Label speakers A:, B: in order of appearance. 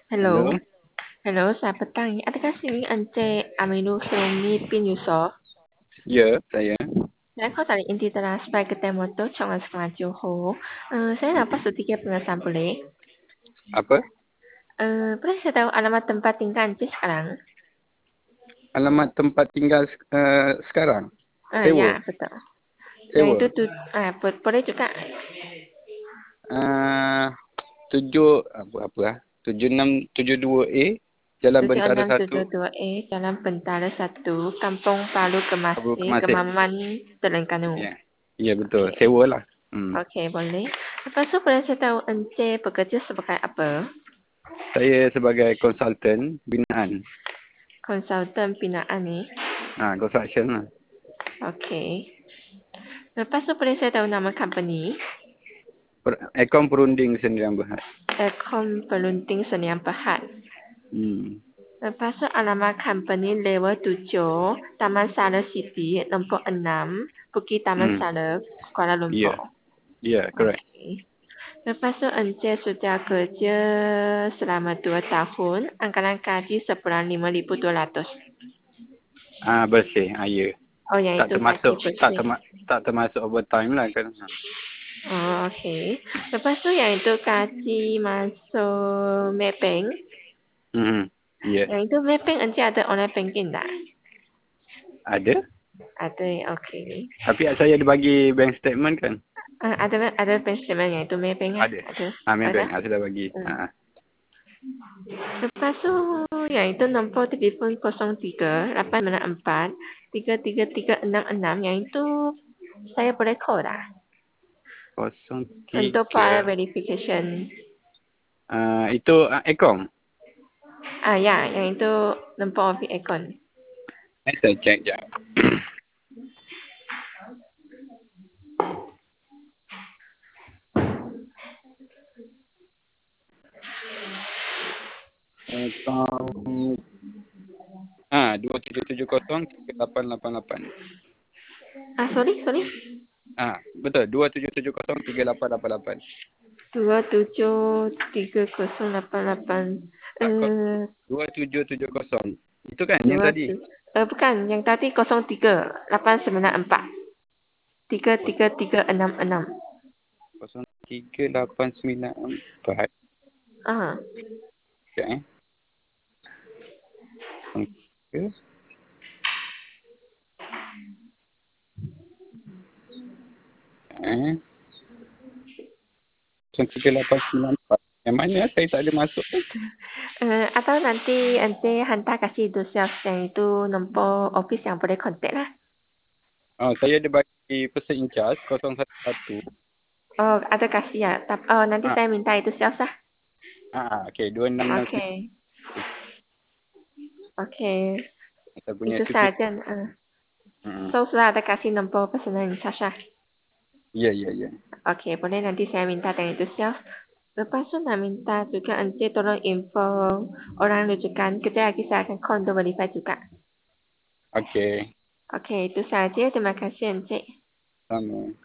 A: Hello,
B: Halo,
A: hello, selamat petang. Adakah sini Encik Aminul Hilmi bin Yusof?
B: ya saya.
A: Saya call dari Inti Teras sebagai Kedai Motor Chongan Sekolah Johor. Saya dapat sedikit pengenalan boleh?
B: Apa?
A: Boleh saya tahu alamat tempat tinggal Encik sekarang?
B: Alamat tempat tinggal sekarang?
A: Ya,
B: Sewa.
A: betul. Yang itu
B: Sewa.
A: boleh juga.
B: Uh, tujuh apa ah? 7672A Jalan Bentara 1,
A: 7672E Jalan Bentara 1, Kampung Palu
B: Abu
A: Kemasi,
B: Kemasih.
A: Kemaman, Terengganu.
B: Ya. Ya betul.
A: Okey.
B: Sewa lah. Hmm.
A: Okey, boleh. Lepas tu boleh saya tahu Encik bekerja sebagai apa?
B: Saya sebagai konsultan binaan.
A: Konsultan binaan ni.
B: Construction lah.
A: Okey. Lepas tu boleh saya tahu nama company?
B: Akaun Perunding Sendirian Berhad.
A: Aircon Pelunting Senian Berhad.
B: Hmm.
A: Lepas tu alamat company level 7, Taman Sara City, nombor 6, Bukit Taman
B: Hmm.
A: Sara, Kuala
B: Ya.
A: Lumpur.
B: Ya, correct.
A: Okey. Lepas tu Encik sudah kerja selama 2 tahun, anggaran gaji sebulan 5,200.
B: Bersih. Ya.
A: Oh, yang
B: Tak
A: itu gaji
B: termasuk
A: bersih.
B: tak termasuk overtime lah kan.
A: Oh, okey. Lepas tu yang itu gaji masuk Maybank.
B: Hmm. Ya.
A: Yang itu Maybank Encik ada online banking tak?
B: Ada.
A: Ada, okey.
B: Tapi saya ada bagi bank statement kan?
A: Ada bank statement yang itu Maybank lah.
B: Ada.
A: Ada. Ada.
B: Maybank. Saya dah bagi.
A: Hmm. Lepas tu yang itu nombor telefon 03-894 33366. Yang itu saya boleh call tak? Untuk file
B: 03.
A: verification.
B: Itu Akom.
A: Ya, yang itu nombor of account.
B: Saya check je. Akom. 27703888.
A: Sorry.
B: Betul. 27703888.
A: 273088.
B: Tak, 2770. Itu kan yang
A: Dua
B: tadi.
A: tu. Bukan, yang tadi 03-894 33366.
B: 03894.
A: Ah,
B: Sekejap eh. Eh. 03894. Yang mana saya tak ada masuk tu?
A: atau nanti Encik hantar kasih itu sales yang itu nombor office yang boleh contact lah.
B: Saya ada bagi person in charge 011.
A: Oh, ada kasih ya. Nanti
B: Ah,
A: saya minta itu sales lah.
B: okey, 2669.
A: Okey. Okey.
B: Saya punya
A: Itu
B: tu tu.
A: saja. So, sudah ada kasih nombor personal in charge lah.
B: Ya.
A: Okey, boleh nanti saya minta dengan itu sales. Lepas tu nak minta juga Encik tolong info orang rujukan. Kita lagi saya akan call untuk verify juga.
B: Okey.
A: Okey, itu saja. Terima kasih Encik.
B: Sama.